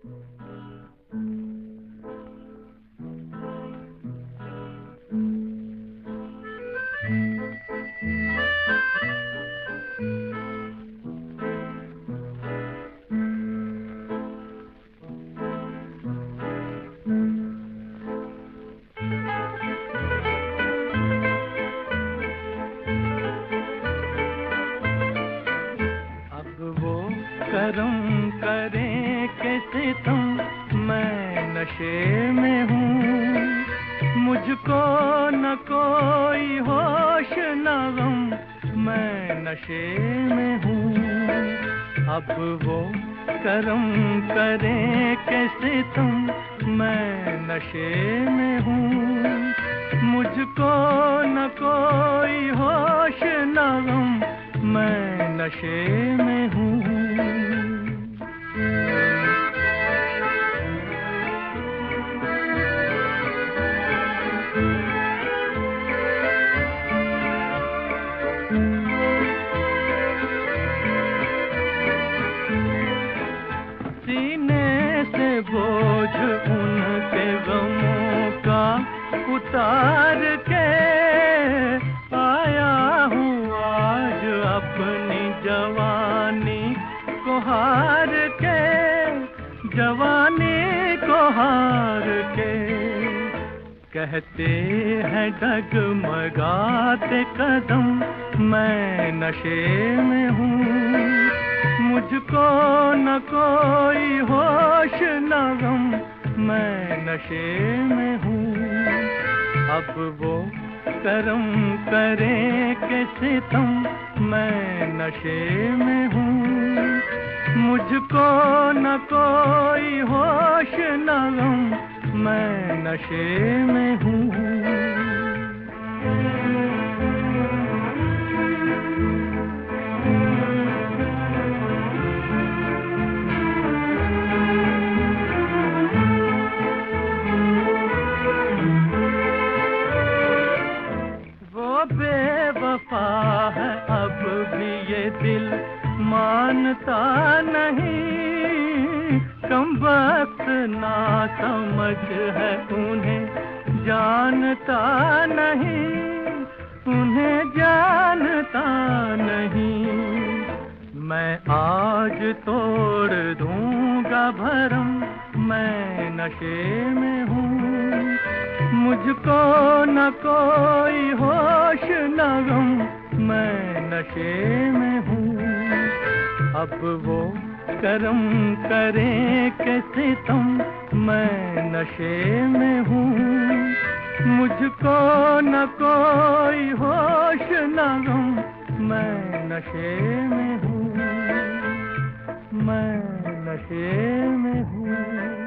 करम करें कैसे तुम, मैं नशे में हूँ। मुझको न कोई होश न गम, मैं नशे में हूँ। अब वो करम करें कैसे तुम, मैं नशे में हूँ। मुझको न कोई होश न गम, मैं नशे में हूँ। सीने से बोझ उनके गमों का उतार के आया हूँ आज अपनी जवानी को हार के, जवानी को हार के। कहते हैं डगमगाते कदम, मैं नशे में हूँ। मुझको न कोई होश न गम, मैं नशे में हूँ। अब वो करम करें कैसे तुम, मैं नशे में हूँ। मुझको न कोई होश न गम, मैं नशे में हूँ। बेवफा है अब भी ये दिल मानता नहीं, कमबख्त ना समझ है उन्हें जानता नहीं, उन्हें जानता नहीं। मैं आज तोड़ दूंगा भरम, मैं नशे में हूँ। मुझको न कोई होश न गम, मैं नशे में हूँ। अब वो करम करें कैसे तुम, मैं नशे में हूँ। मुझको न कोई होश न गम, मैं नशे में हूँ। मैं नशे में हूँ।